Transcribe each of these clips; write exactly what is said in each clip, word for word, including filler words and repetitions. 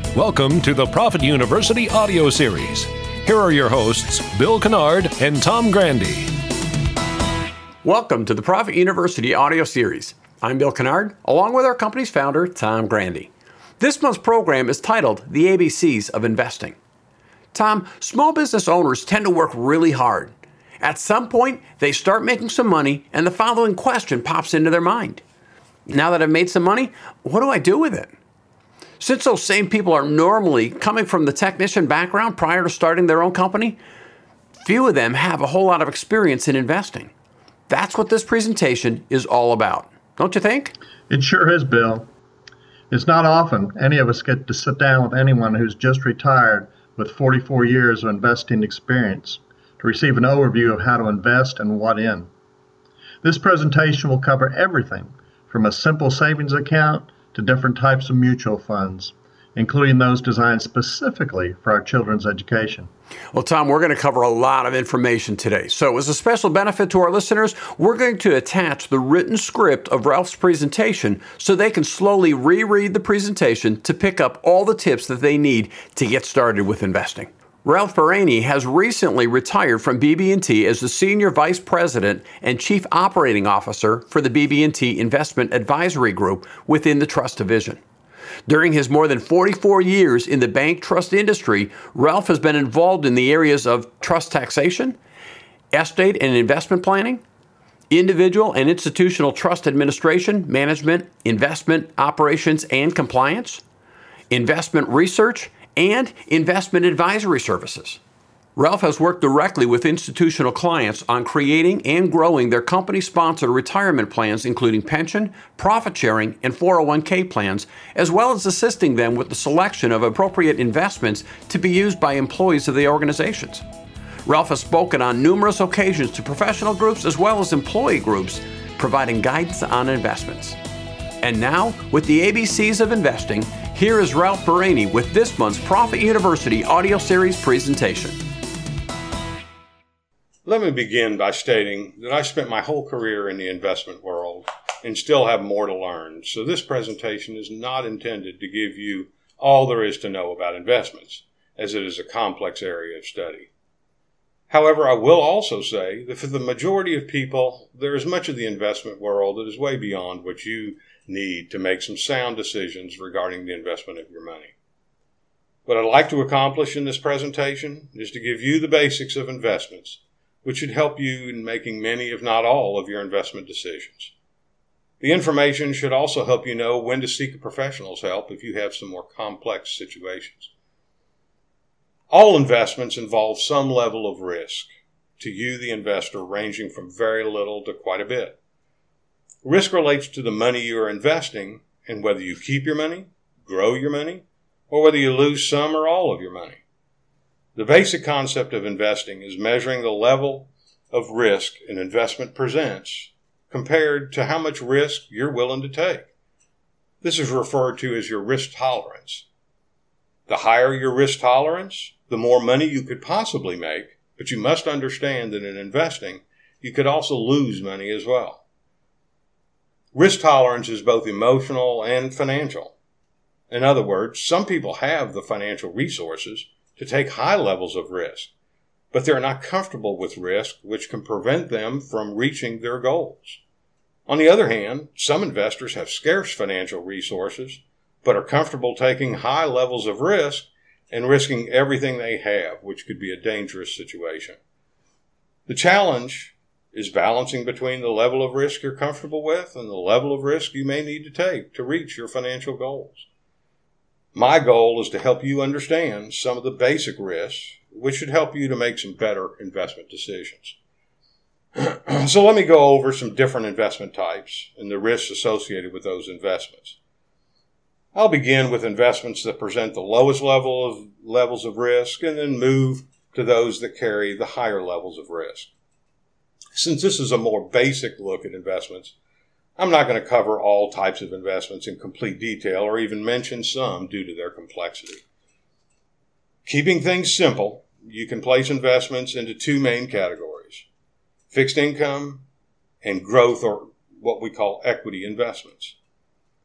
Welcome to the Profit University audio series. Here are your hosts, Bill Kennard and Tom Grandy. Welcome to the Profit University audio series. I'm Bill Kennard, along with our company's founder, Tom Grandy. This month's program is titled The A B Cs of Investing. Tom, small business owners tend to work really hard. At some point, they start making some money, and the following question pops into their mind. Now that I've made some money, what do I do with it? Since those same people are normally coming from the technician background prior to starting their own company, few of them have a whole lot of experience in investing. That's what this presentation is all about, don't you think? It sure is, Bill. It's not often any of us get to sit down with anyone who's just retired with forty-four years of investing experience to receive an overview of how to invest and what in. This presentation will cover everything from a simple savings account to different types of mutual funds, including those designed specifically for our children's education. Well, Tom, we're going to cover a lot of information today. So as a special benefit to our listeners, we're going to attach the written script of Ralph's presentation so they can slowly reread the presentation to pick up all the tips that they need to get started with investing. Ralph Baraney has recently retired from B B and T as the Senior Vice President and Chief Operating Officer for the B B and T Investment Advisory Group within the Trust Division. During his more than forty-four years in the bank trust industry, Ralph has been involved in the areas of trust taxation, estate and investment planning, individual and institutional trust administration, management, investment, operations, and compliance, investment research, and investment advisory services. Ralph has worked directly with institutional clients on creating and growing their company-sponsored retirement plans, including pension, profit sharing, and four oh one k plans, as well as assisting them with the selection of appropriate investments to be used by employees of the organizations. Ralph has spoken on numerous occasions to professional groups as well as employee groups, providing guidance on investments. And now, with the A B Cs of investing, here is Ralph Baraney with this month's Profit University audio series presentation. Let me begin by stating that I spent my whole career in the investment world and still have more to learn, so this presentation is not intended to give you all there is to know about investments, as it is a complex area of study. However, I will also say that for the majority of people, there is much of the investment world that is way beyond what you need to make some sound decisions regarding the investment of your money. What I'd like to accomplish in this presentation is to give you the basics of investments, which should help you in making many, if not all, of your investment decisions. The information should also help you know when to seek a professional's help if you have some more complex situations. All investments involve some level of risk, to you, the investor, ranging from very little to quite a bit. Risk relates to the money you are investing and whether you keep your money, grow your money, or whether you lose some or all of your money. The basic concept of investing is measuring the level of risk an investment presents compared to how much risk you're willing to take. This is referred to as your risk tolerance. The higher your risk tolerance, the more money you could possibly make, but you must understand that in investing, you could also lose money as well. Risk tolerance is both emotional and financial. In other words, some people have the financial resources to take high levels of risk, but they're not comfortable with risk, which can prevent them from reaching their goals. On the other hand, some investors have scarce financial resources, but are comfortable taking high levels of risk and risking everything they have, which could be a dangerous situation. The challenge is balancing between the level of risk you're comfortable with and the level of risk you may need to take to reach your financial goals. My goal is to help you understand some of the basic risks, which should help you to make some better investment decisions. So let me go over some different investment types and the risks associated with those investments. I'll begin with investments that present the lowest level of levels of risk and then move to those that carry the higher levels of risk. Since this is a more basic look at investments, I'm not going to cover all types of investments in complete detail or even mention some due to their complexity. Keeping things simple, you can place investments into two main categories: fixed income and growth, or what we call equity investments.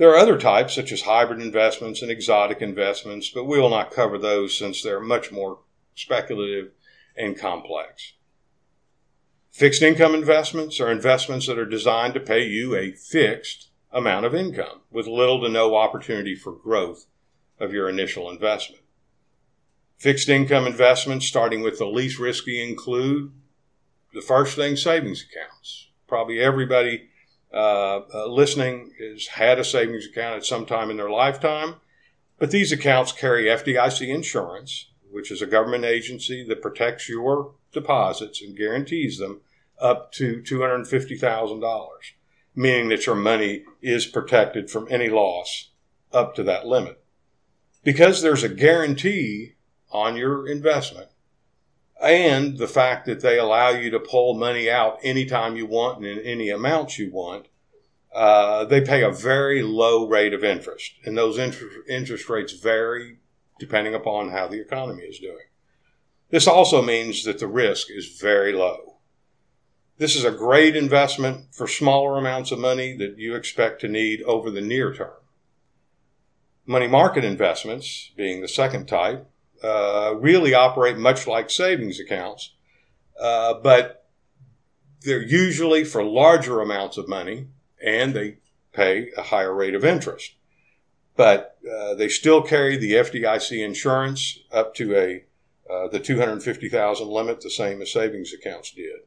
There are other types, such as hybrid investments and exotic investments, but we will not cover those since they're much more speculative and complex. Fixed income investments are investments that are designed to pay you a fixed amount of income with little to no opportunity for growth of your initial investment. Fixed income investments, starting with the least risky, include the first thing, savings accounts. Probably everybody uh, uh, listening has had a savings account at some time in their lifetime, but these accounts carry F D I C insurance, which is a government agency that protects your deposits and guarantees them up to two hundred fifty thousand dollars, meaning that your money is protected from any loss up to that limit. Because there's a guarantee on your investment, and the fact that they allow you to pull money out anytime you want and in any amounts you want, uh, they pay a very low rate of interest. And those interest, interest rates vary depending upon how the economy is doing. This also means that the risk is very low. This is a great investment for smaller amounts of money that you expect to need over the near term. Money market investments, being the second type, Uh, really operate much like savings accounts, uh, but they're usually for larger amounts of money, and they pay a higher rate of interest. But uh, they still carry the F D I C insurance up to a uh, the two hundred fifty thousand dollars limit, the same as savings accounts did.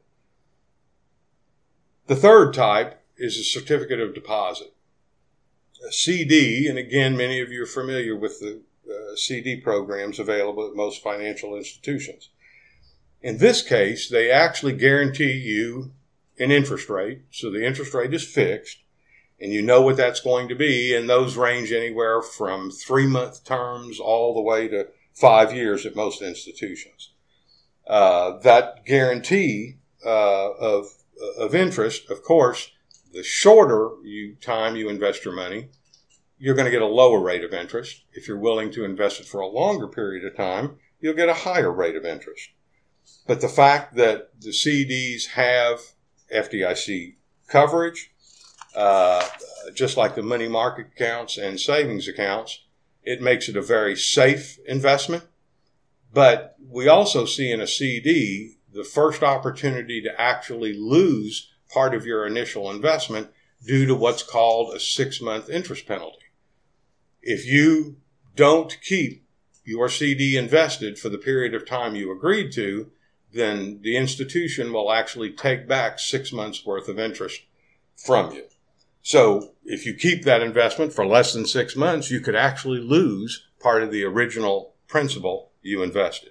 The third type is a certificate of deposit, a C D, and again, many of you are familiar with the Uh, C D programs available at most financial institutions. In this case, they actually guarantee you an interest rate. So the interest rate is fixed, and you know what that's going to be, and those range anywhere from three-month terms all the way to five years at most institutions. Uh, that guarantee uh, of, of interest, of course, the shorter you time you invest your money, you're going to get a lower rate of interest. If you're willing to invest it for a longer period of time, you'll get a higher rate of interest. But the fact that the C Ds have F D I C coverage, uh, just like the money market accounts and savings accounts, it makes it a very safe investment. But we also see in a C D the first opportunity to actually lose part of your initial investment due to what's called a six-month interest penalty. If you don't keep your C D invested for the period of time you agreed to, then the institution will actually take back six months worth of interest from you. So if you keep that investment for less than six months, you could actually lose part of the original principal you invested.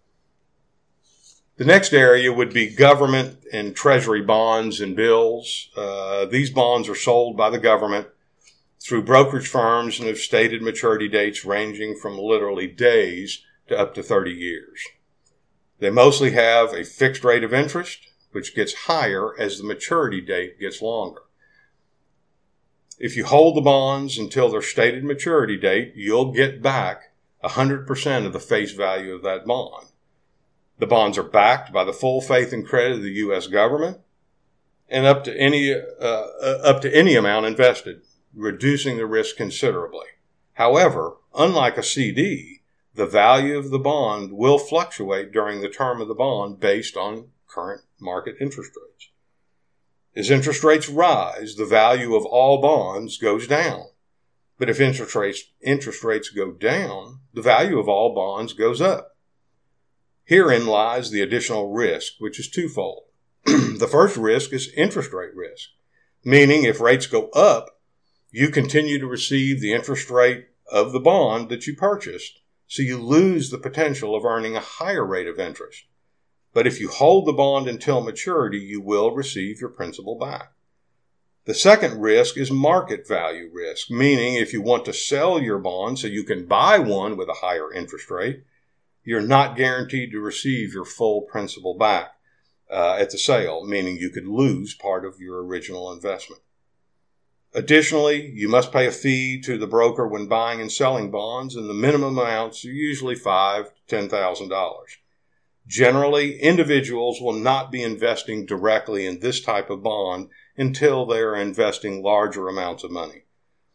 The next area would be government and treasury bonds and bills. Uh, these bonds are sold by the government through brokerage firms and have stated maturity dates ranging from literally days to up to thirty years. They mostly have a fixed rate of interest, which gets higher as the maturity date gets longer. If you hold the bonds until their stated maturity date, you'll get back one hundred percent of the face value of that bond. The bonds are backed by the full faith and credit of the U S government and up to any uh, up to any amount invested, reducing the risk considerably. However, unlike a C D, the value of the bond will fluctuate during the term of the bond based on current market interest rates. As interest rates rise, the value of all bonds goes down. But if interest rates, interest rates go down, the value of all bonds goes up. Herein lies the additional risk, which is twofold. The first risk is interest rate risk, meaning if rates go up, you continue to receive the interest rate of the bond that you purchased, so you lose the potential of earning a higher rate of interest. But if you hold the bond until maturity, you will receive your principal back. The second risk is market value risk, meaning if you want to sell your bond so you can buy one with a higher interest rate, you're not guaranteed to receive your full principal back uh, at the sale, meaning you could lose part of your original investment. Additionally, you must pay a fee to the broker when buying and selling bonds, and the minimum amounts are usually five thousand dollars to ten thousand dollars. Generally, individuals will not be investing directly in this type of bond until they are investing larger amounts of money.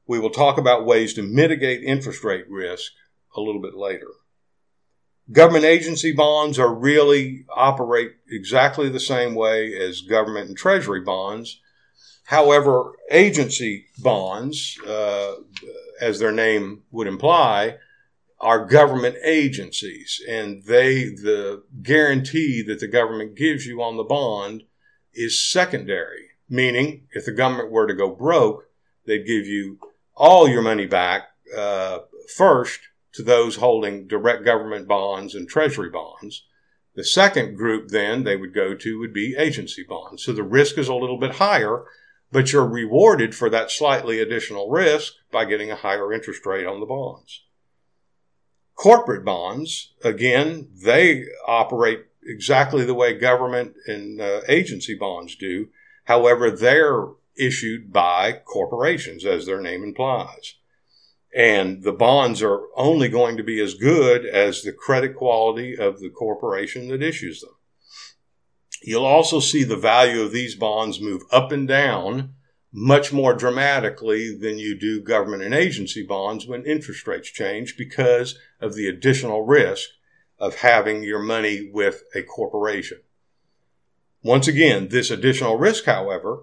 We will talk about ways to mitigate interest rate risk a little bit later. Government agency bonds are really operate exactly the same way as government and treasury bonds. However, agency bonds, uh, as their name would imply, are government agencies, and they, the guarantee that the government gives you on the bond is secondary, meaning if the government were to go broke, they'd give you all your money back uh, first to those holding direct government bonds and treasury bonds. The second group then they would go to would be agency bonds. So the risk is a little bit higher, but you're rewarded for that slightly additional risk by getting a higher interest rate on the bonds. Corporate bonds, again, they operate exactly the way government and uh, agency bonds do. However, they're issued by corporations, as their name implies. And the bonds are only going to be as good as the credit quality of the corporation that issues them. You'll also see the value of these bonds move up and down much more dramatically than you do government and agency bonds when interest rates change because of the additional risk of having your money with a corporation. Once again, this additional risk, however,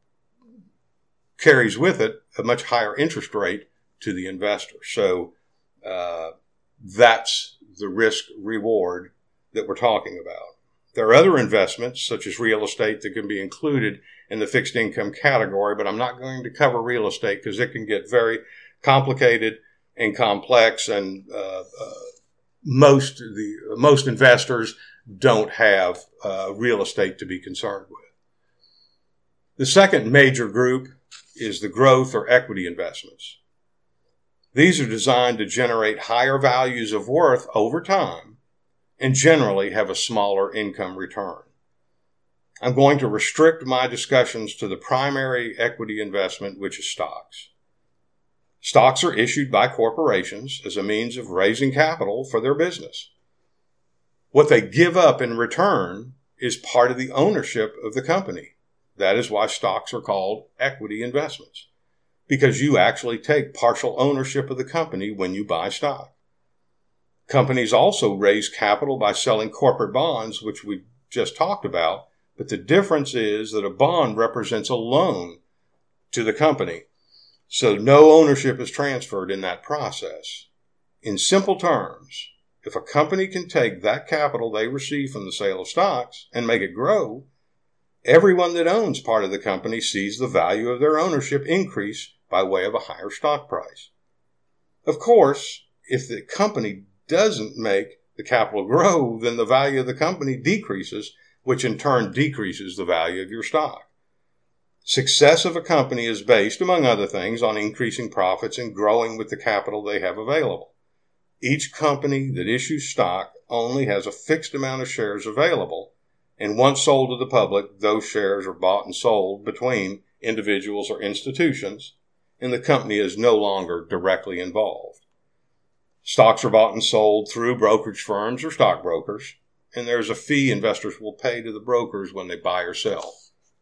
carries with it a much higher interest rate to the investor. So uh, that's the risk reward that we're talking about. There are other investments, such as real estate, that can be included in the fixed income category, but I'm not going to cover real estate because it can get very complicated and complex, and uh, uh, most the most investors don't have uh, real estate to be concerned with. The second major group is the growth or equity investments. These are designed to generate higher values of worth over time and generally have a smaller income return. I'm going to restrict my discussions to the primary equity investment, which is stocks. Stocks are issued by corporations as a means of raising capital for their business. What they give up in return is part of the ownership of the company. That is why stocks are called equity investments, because you actually take partial ownership of the company when you buy stock. Companies also raise capital by selling corporate bonds, which we just talked about, but the difference is that a bond represents a loan to the company, so no ownership is transferred in that process. In simple terms, if a company can take that capital they receive from the sale of stocks and make it grow, everyone that owns part of the company sees the value of their ownership increase by way of a higher stock price. Of course, if the company doesn't make the capital grow, then the value of the company decreases, which in turn decreases the value of your stock. Success of a company is based, among other things, on increasing profits and growing with the capital they have available. Each company that issues stock only has a fixed amount of shares available, and once sold to the public, those shares are bought and sold between individuals or institutions, and the company is no longer directly involved. Stocks are bought and sold through brokerage firms or stockbrokers, and there's a fee investors will pay to the brokers when they buy or sell.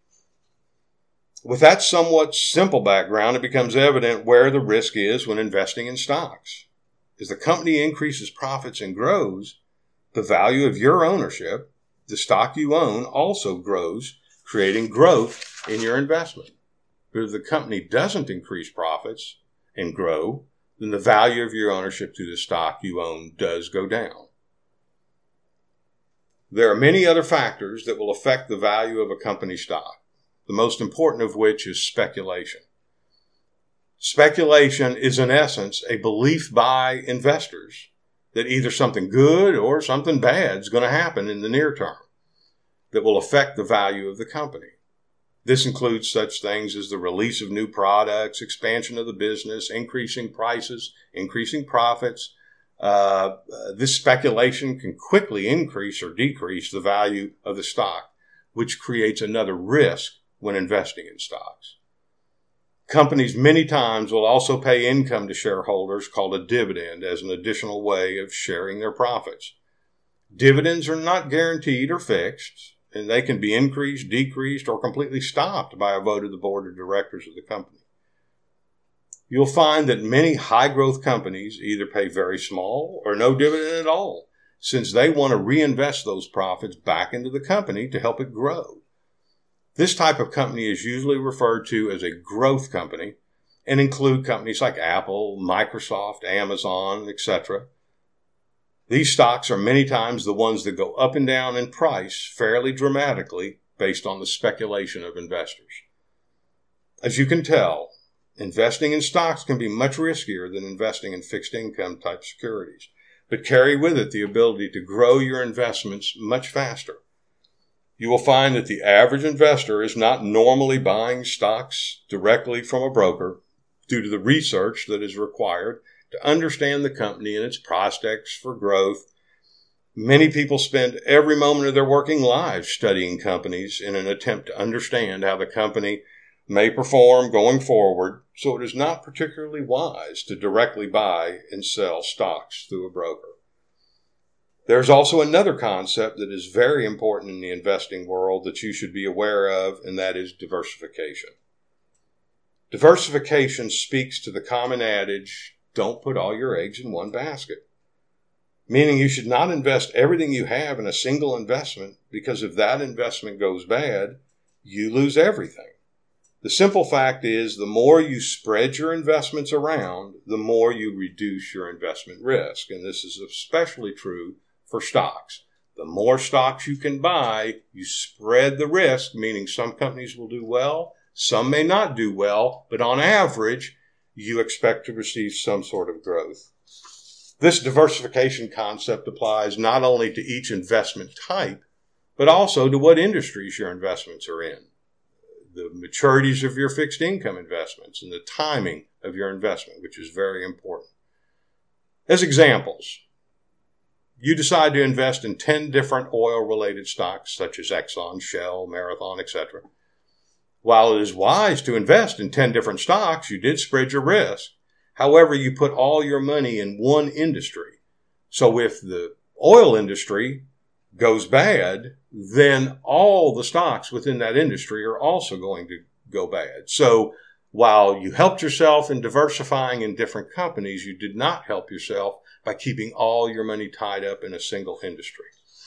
With that somewhat simple background, it becomes evident where the risk is when investing in stocks. As the company increases profits and grows, the value of your ownership, the stock you own, also grows, creating growth in your investment. But if the company doesn't increase profits and grow, then the value of your ownership to the stock you own does go down. There are many other factors that will affect the value of a company stock, the most important of which is speculation. Speculation is, in essence, a belief by investors that either something good or something bad is going to happen in the near term that will affect the value of the company. This includes such things as the release of new products, expansion of the business, increasing prices, increasing profits. Uh, this speculation can quickly increase or decrease the value of the stock, which creates another risk when investing in stocks. Companies many times will also pay income to shareholders called a dividend as an additional way of sharing their profits. Dividends are not guaranteed or fixed, and they can be increased, decreased, or completely stopped by a vote of the board of directors of the company. you'll find that many high-growth companies either pay very small or no dividend at all, since they want to reinvest those profits back into the company to help it grow. This type of company is usually referred to as a growth company and include companies like Apple, Microsoft, Amazon, et cetera. These stocks are many times the ones that go up and down in price fairly dramatically based on the speculation of investors. As you can tell, investing in stocks can be much riskier than investing in fixed income type securities, but carry with it the ability to grow your investments much faster. You will find that the average investor is not normally buying stocks directly from a broker due to the research that is required to understand the company and its prospects for growth. Many people spend every moment of their working lives studying companies in an attempt to understand how the company may perform going forward, so it is not particularly wise to directly buy and sell stocks through a broker. There's also another concept that is very important in the investing world that you should be aware of, and that is diversification. Diversification speaks to the common adage, don't put all your eggs in one basket. Meaning you should not invest everything you have in a single investment, because if that investment goes bad, you lose everything. The simple fact is, the more you spread your investments around, the more you reduce your investment risk. And this is especially true for stocks. The more stocks you can buy, you spread the risk, meaning some companies will do well, some may not do well, but on average, you expect to receive some sort of growth. This diversification concept applies not only to each investment type, but also to what industries your investments are in, the maturities of your fixed income investments, and the timing of your investment, which is very important. As examples, you decide to invest in ten different oil-related stocks, such as Exxon, Shell, Marathon, et cetera. While it is wise to invest in ten different stocks, you did spread your risk. However, you put all your money in one industry. So if the oil industry goes bad, then all the stocks within that industry are also going to go bad. So while you helped yourself in diversifying in different companies, you did not help yourself by keeping all your money tied up in a single industry.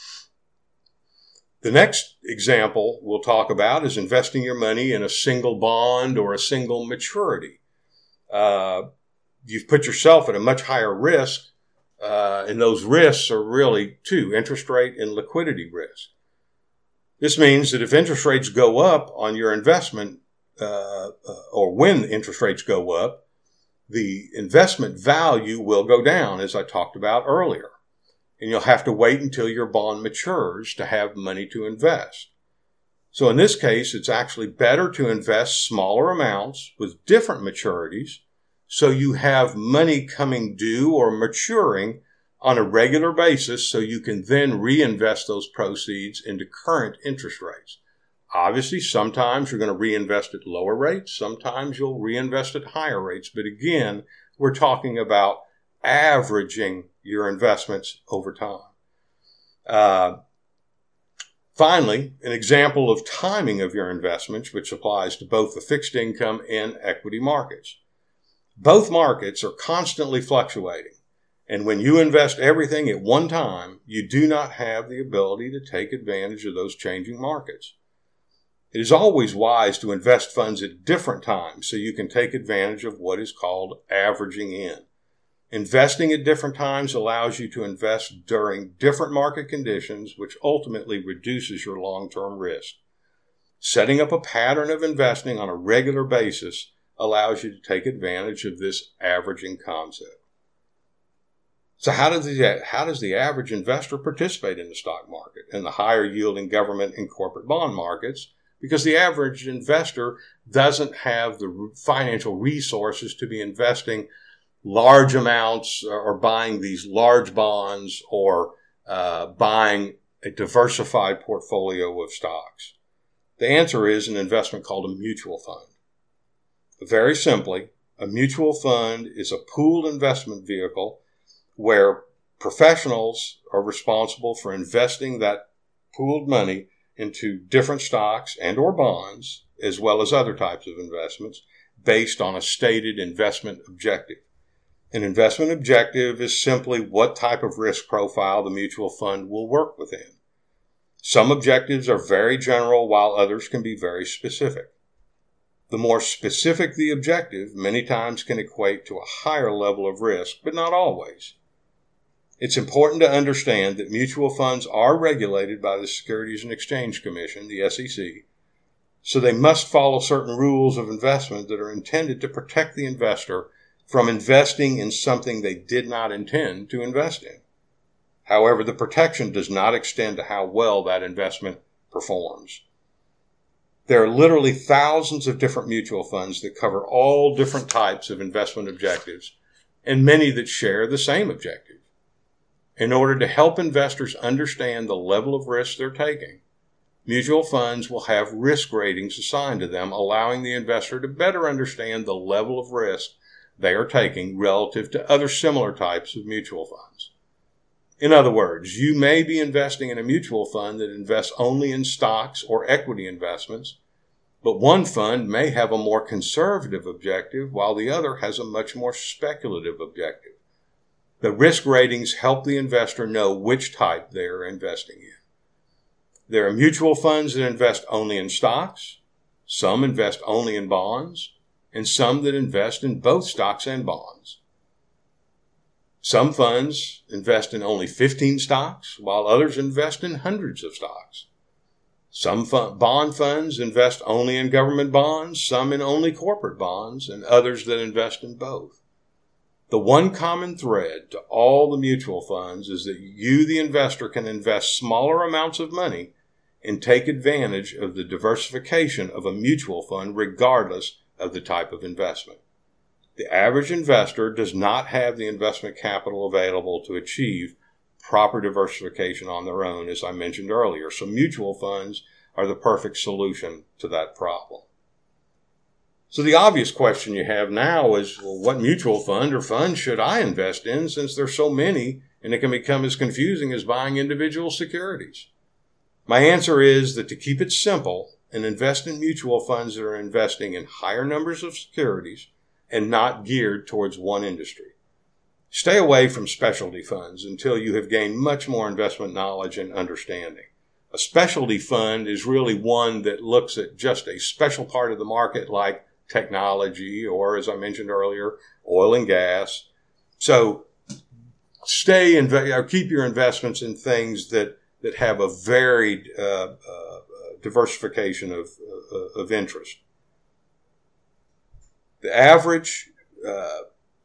The next example we'll talk about is investing your money in a single bond or a single maturity. Uh, you've put yourself at a much higher risk, uh, and those risks are really two, interest rate and liquidity risk. This means that if interest rates go up on your investment, uh, uh, or when interest rates go up, the investment value will go down, as I talked about earlier. And you'll have to wait until your bond matures to have money to invest. So in this case, it's actually better to invest smaller amounts with different maturities, so you have money coming due or maturing on a regular basis, so you can then reinvest those proceeds into current interest rates. Obviously, sometimes you're going to reinvest at lower rates. Sometimes you'll reinvest at higher rates. But again, we're talking about averaging your investments over time. Uh, finally, an example of timing of your investments, which applies to both the fixed income and equity markets. Both markets are constantly fluctuating. And when you invest everything at one time, you do not have the ability to take advantage of those changing markets. It is always wise to invest funds at different times so you can take advantage of what is called averaging in. Investing at different times allows you to invest during different market conditions, which ultimately reduces your long-term risk. Setting up a pattern of investing on a regular basis allows you to take advantage of this averaging concept. So how does the, how does the average investor participate in the stock market and the higher yielding government and corporate bond markets? Because the average investor doesn't have the financial resources to be investing large amounts or buying these large bonds or uh, buying a diversified portfolio of stocks. The answer is an investment called a mutual fund. Very simply, a mutual fund is a pooled investment vehicle where professionals are responsible for investing that pooled money into different stocks and or bonds, as well as other types of investments, based on a stated investment objective. An investment objective is simply what type of risk profile the mutual fund will work within. Some objectives are very general, while others can be very specific. The more specific the objective, many times can equate to a higher level of risk, but not always. It's important to understand that mutual funds are regulated by the Securities and Exchange Commission, the S E C, so they must follow certain rules of investment that are intended to protect the investor from investing in something they did not intend to invest in. However, the protection does not extend to how well that investment performs. There are literally thousands of different mutual funds that cover all different types of investment objectives, and many that share the same objective. In order to help investors understand the level of risk they're taking, mutual funds will have risk ratings assigned to them, allowing the investor to better understand the level of risk they are taking relative to other similar types of mutual funds. In other words, you may be investing in a mutual fund that invests only in stocks or equity investments, but one fund may have a more conservative objective while the other has a much more speculative objective. The risk ratings help the investor know which type they are investing in. There are mutual funds that invest only in stocks, some invest only in bonds, and some that invest in both stocks and bonds. Some funds invest in only fifteen stocks, while others invest in hundreds of stocks. Some fun- bond funds invest only in government bonds, some in only corporate bonds, and others that invest in both. The one common thread to all the mutual funds is that you, the investor, can invest smaller amounts of money and take advantage of the diversification of a mutual fund regardless of the type of investment. The average investor does not have the investment capital available to achieve proper diversification on their own, as I mentioned earlier, so mutual funds are the perfect solution to that problem. So the obvious question you have now is, well, what mutual fund or fund should I invest in, since there's so many and it can become as confusing as buying individual securities? My answer is that to keep it simple and invest in mutual funds that are investing in higher numbers of securities and not geared towards one industry. Stay away from specialty funds until you have gained much more investment knowledge and understanding. A specialty fund is really one that looks at just a special part of the market like technology or, as I mentioned earlier, oil and gas. So stay and inve- keep your investments in things that, that have a varied uh, uh, diversification of, uh, of interest. The average, uh,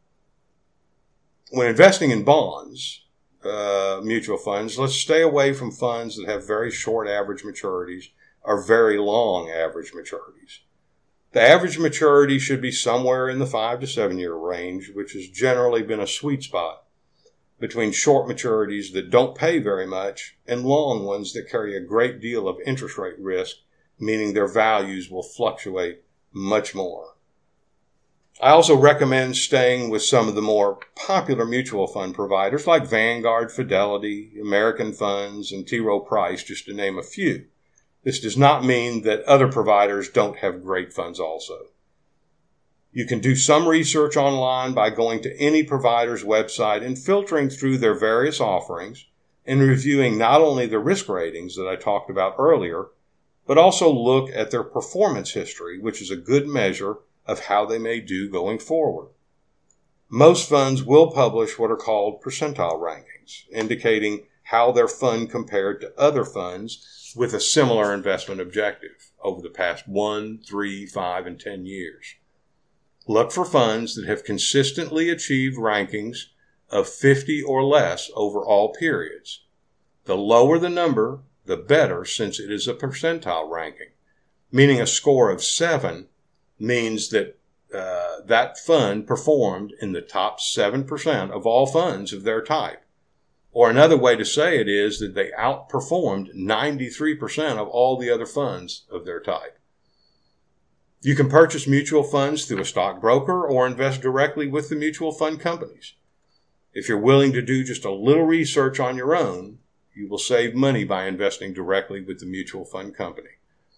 when investing in bonds, uh, mutual funds, let's stay away from funds that have very short average maturities or very long average maturities. The average maturity should be somewhere in the five to seven year range, which has generally been a sweet spot between short maturities that don't pay very much and long ones that carry a great deal of interest rate risk, meaning their values will fluctuate much more. I also recommend staying with some of the more popular mutual fund providers like Vanguard, Fidelity, American Funds, and T. Rowe Price, just to name a few. This does not mean that other providers don't have great funds also. You can do some research online by going to any provider's website and filtering through their various offerings and reviewing not only the risk ratings that I talked about earlier, but also look at their performance history, which is a good measure of how they may do going forward. Most funds will publish what are called percentile rankings, indicating how their fund compared to other funds with a similar investment objective over the past one, three, five, and ten years. Look for funds that have consistently achieved rankings of fifty or less over all periods. The lower the number, the better, since it is a percentile ranking, meaning a score of seven means that uh, that fund performed in the top seven percent of all funds of their type. Or another way to say it is that they outperformed ninety-three percent of all the other funds of their type. You can purchase mutual funds through a stockbroker or invest directly with the mutual fund companies. If you're willing to do just a little research on your own, you will save money by investing directly with the mutual fund company.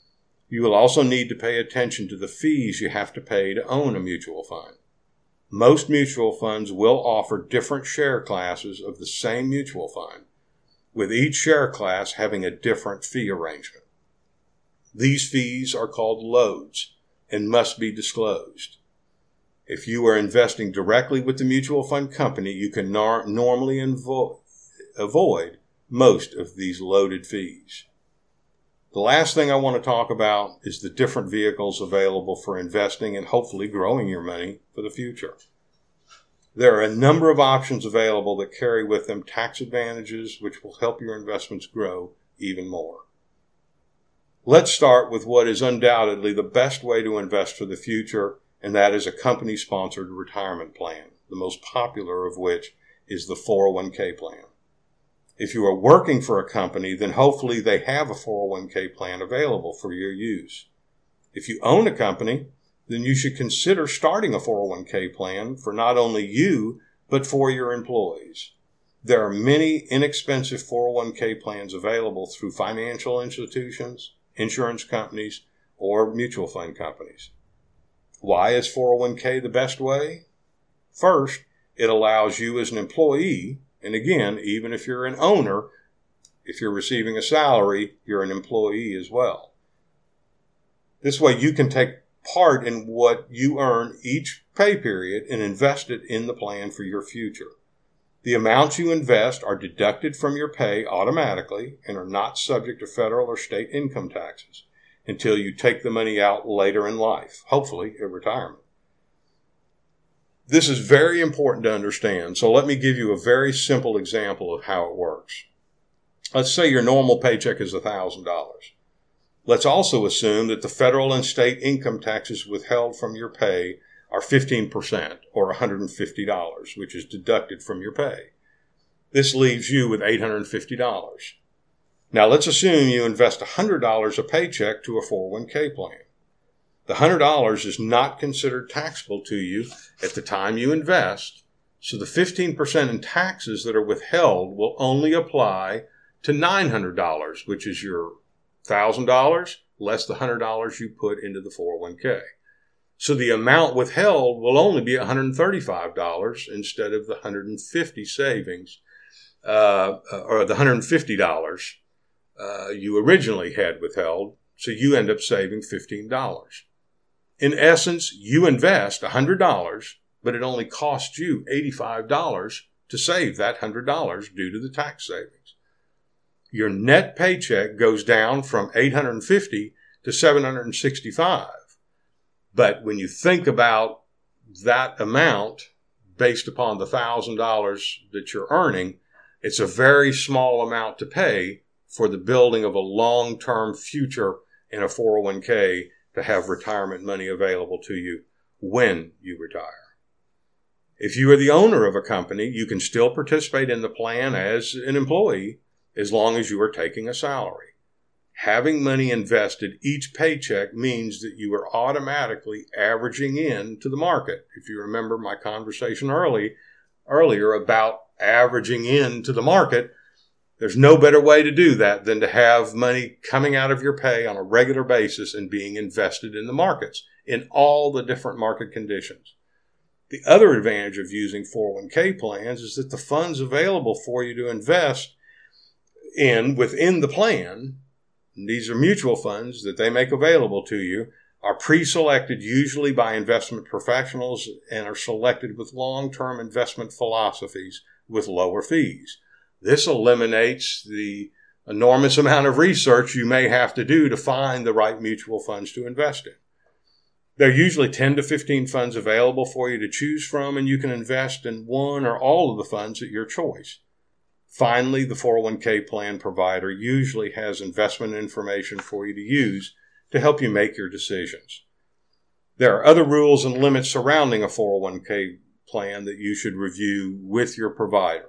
You will also need to pay attention to the fees you have to pay to own a mutual fund. Most mutual funds will offer different share classes of the same mutual fund, with each share class having a different fee arrangement. These fees are called loads and must be disclosed. If you are investing directly with the mutual fund company, you can nor- normally invo- avoid most of these loaded fees. The last thing I want to talk about is the different vehicles available for investing and hopefully growing your money for the future. There are a number of options available that carry with them tax advantages which will help your investments grow even more. Let's start with what is undoubtedly the best way to invest for the future, and that is a company-sponsored retirement plan, the most popular of which is the four oh one k plan. If you are working for a company, then hopefully they have a four oh one k plan available for your use. If you own a company, then you should consider starting a four oh one k plan for not only you, but for your employees. There are many inexpensive four oh one k plans available through financial institutions, insurance companies, or mutual fund companies. Why is four oh one k the best way? First, it allows you as an employee, and again, even if you're an owner, if you're receiving a salary, you're an employee as well. This way you can take part in what you earn each pay period and invest it in the plan for your future. The amounts you invest are deducted from your pay automatically and are not subject to federal or state income taxes until you take the money out later in life, hopefully at retirement. This is very important to understand, so let me give you a very simple example of how it works. Let's say your normal paycheck is one thousand dollars. Let's also assume that the federal and state income taxes withheld from your pay are fifteen percent or one hundred fifty dollars, which is deducted from your pay. This leaves you with eight hundred fifty dollars. Now let's assume you invest one hundred dollars a paycheck to a four oh one k plan. The one hundred dollars is not considered taxable to you at the time you invest, so the fifteen percent in taxes that are withheld will only apply to nine hundred dollars, which is your one thousand dollars less the one hundred dollars you put into the four oh one k. So the amount withheld will only be one hundred thirty-five dollars instead of the one hundred fifty dollars savings, uh, or the one hundred fifty dollars uh, you originally had withheld, so you end up saving fifteen dollars. In essence, you invest one hundred dollars, but it only costs you eighty-five dollars to save that one hundred dollars due to the tax savings. Your net paycheck goes down from eight hundred fifty dollars to seven hundred sixty-five dollars. But when you think about that amount based upon the one thousand dollars that you're earning, it's a very small amount to pay for the building of a long-term future in a four oh one k to have retirement money available to you when you retire. If you are the owner of a company, you can still participate in the plan as an employee as long as you are taking a salary. Having money invested each paycheck means that you are automatically averaging in to the market. If you remember my conversation early, earlier about averaging in to the market, there's no better way to do that than to have money coming out of your pay on a regular basis and being invested in the markets in all the different market conditions. The other advantage of using four oh one k plans is that the funds available for you to invest in within the plan, these are mutual funds that they make available to you, are pre-selected usually by investment professionals and are selected with long-term investment philosophies with lower fees. This eliminates the enormous amount of research you may have to do to find the right mutual funds to invest in. There are usually ten to fifteen funds available for you to choose from, and you can invest in one or all of the funds at your choice. Finally, the four oh one k plan provider usually has investment information for you to use to help you make your decisions. There are other rules and limits surrounding a four oh one k plan that you should review with your provider.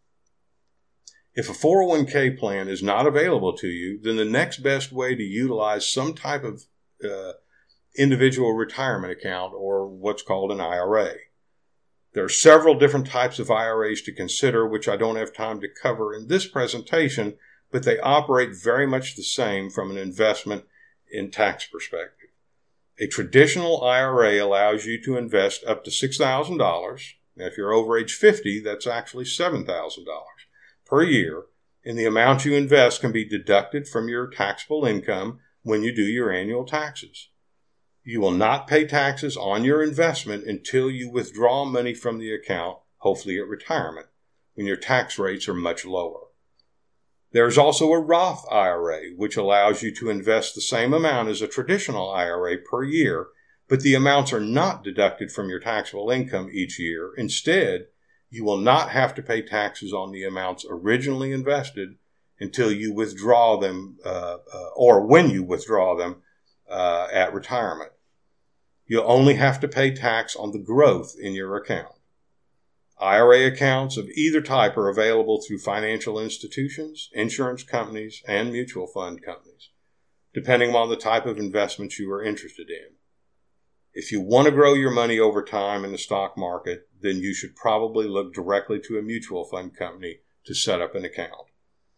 If a four oh one k plan is not available to you, then the next best way to utilize some type of uh, individual retirement account, or what's called an I R A. There are several different types of I R As to consider, which I don't have time to cover in this presentation, but they operate very much the same from an investment in tax perspective. A traditional I R A allows you to invest up to six thousand dollars. Now, if you're over age fifty, that's actually seven thousand dollars per year, and the amount you invest can be deducted from your taxable income when you do your annual taxes. You will not pay taxes on your investment until you withdraw money from the account, hopefully at retirement, when your tax rates are much lower. There's also a Roth I R A, which allows you to invest the same amount as a traditional I R A per year, but the amounts are not deducted from your taxable income each year. Instead, you will not have to pay taxes on the amounts originally invested until you withdraw them, uh, uh, or when you withdraw them uh, at retirement. You'll only have to pay tax on the growth in your account. I R A accounts of either type are available through financial institutions, insurance companies, and mutual fund companies, depending on the type of investments you are interested in. If you want to grow your money over time in the stock market, then you should probably look directly to a mutual fund company to set up an account.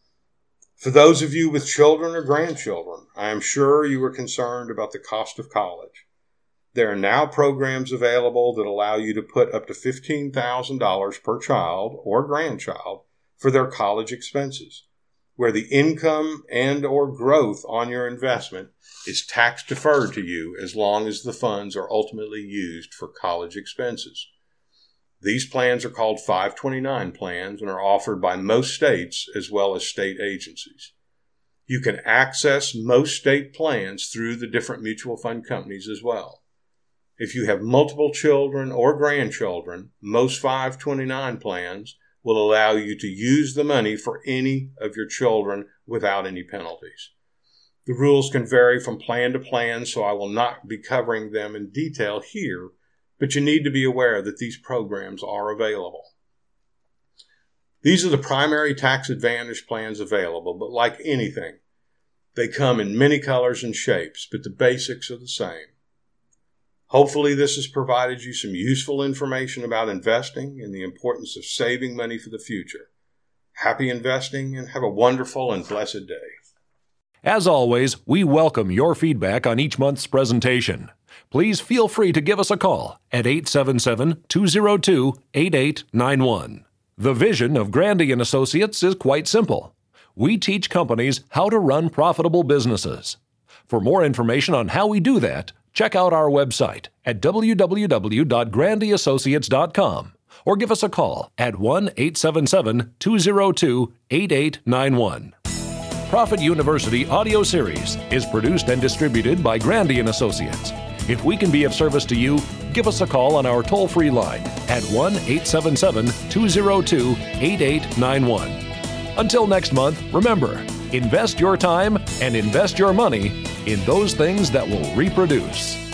For those of you with children or grandchildren, I am sure you are concerned about the cost of college. There are now programs available that allow you to put up to fifteen thousand dollars per child or grandchild for their college expenses, where the income and or growth on your investment is tax deferred to you as long as the funds are ultimately used for college expenses. These plans are called five twenty-nine plans and are offered by most states as well as state agencies. You can access most state plans through the different mutual fund companies as well. If you have multiple children or grandchildren, most five twenty-nine plans will allow you to use the money for any of your children without any penalties. The rules can vary from plan to plan, so I will not be covering them in detail here, but you need to be aware that these programs are available. These are the primary tax advantage plans available, but like anything, they come in many colors and shapes, but the basics are the same. Hopefully this has provided you some useful information about investing and the importance of saving money for the future. Happy investing and have a wonderful and blessed day. As always, we welcome your feedback on each month's presentation. Please feel free to give us a call at eight seven seven, two zero two, eight eight nine one. The vision of Grandy and Associates is quite simple. We teach companies how to run profitable businesses. For more information on how we do that, check out our website at w w w dot grandy associates dot com or give us a call at one eight seven seven, two zero two, eight eight nine one. Profit University audio series is produced and distributed by Grandy and Associates. If we can be of service to you, give us a call on our toll-free line at one eight seven seven, two zero two, eight eight nine one. Until next month, remember, invest your time and invest your money in those things that will reproduce.